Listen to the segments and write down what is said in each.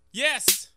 Yes,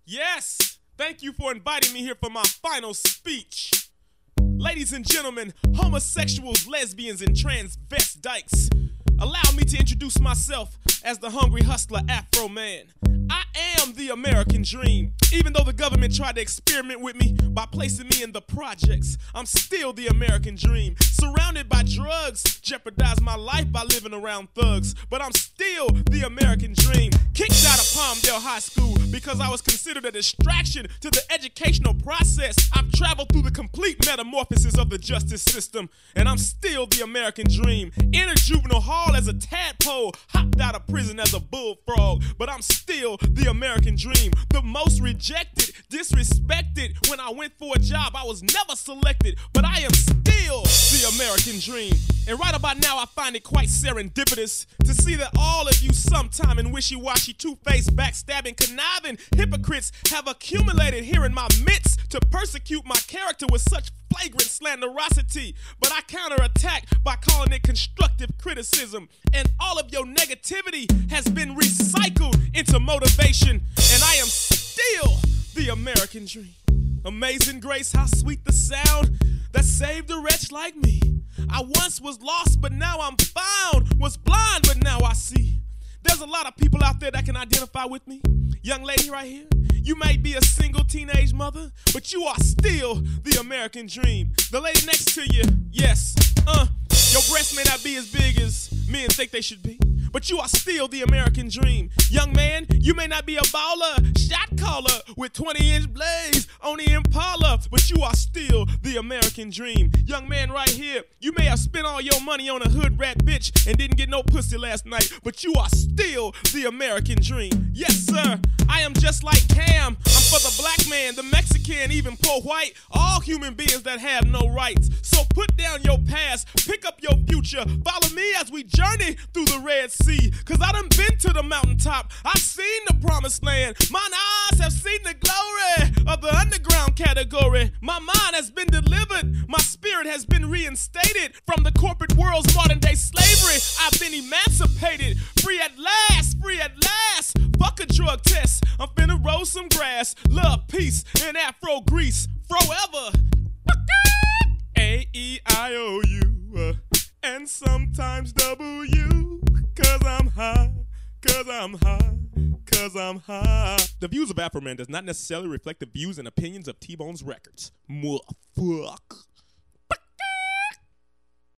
yes. Thank you for inviting me here for my final speech. Ladies and gentlemen, homosexuals, lesbians, and transvestites, allow me to introduce myself as the hungry hustler Afro man. I am the American dream. Even though the government tried to experiment with me by placing me in the projects, I'm still the American dream. Surrounded by drugs, jeopardized my life by living around thugs, but I'm still the American dream. Kicked out of Palmdale High School because I was considered a distraction to the educational process. I've traveled through the complete metamorphosis of the justice system, and I'm still the American dream. Entered juvenile hall as a tadpole, hopped out of prison as a bullfrog, but I'm still the American dream. The most rejected, disrespected. When I went for a job, I was never selected, but I am still the American dream. And right about now, I find it quite serendipitous to see that all of you sometime in wishy-washy, two-faced, backstabbing, conniving hypocrites have accumulated here in my midst to persecute my character with such flagrant slanderosity. But I counterattack by calling it constructive criticism. And all of your negativity has been recycled into motivation. And I am still the American dream. Amazing grace, how sweet the sound that saved a wretch like me. I once was lost, but now I'm found. Was blind, but now I see. There's a lot of people out there that can identify with me. Young lady right here, you may be a single teenage mother, but you are still the American dream. The lady next to you, yes, your breasts may not be as big as men think they should be, but you are still the American dream. Young man, you may not be a baller, shot caller with 20-inch blades on the Impala, but you are still the American dream. Young man right here, you may have spent all your money on a hood rat bitch and didn't get no pussy last night, but you are still the American dream. Yes, sir, I am just like Cam. I'm for the black man, the Mexican, even poor white, all human beings that have no rights. So put down your past, pick up your future, follow me as we journey through the Red Sea. Cause I done been to the mountaintop, I've seen the promised land. Mine eyes have seen the glory of the underground category. My mind has been delivered, my spirit has been reinstated from the corporate world's modern day slavery. I've been emancipated, free at last, free at last. Fuck a drug test, I'm finna roll some grass. Love, peace, and Afro Greece, forever. A-E-I-O-U, and sometimes W, cause I'm high, cause I'm high, cause I'm high. The views of Afro Man does not necessarily reflect the views and opinions of T-Bone's Records. Fuck.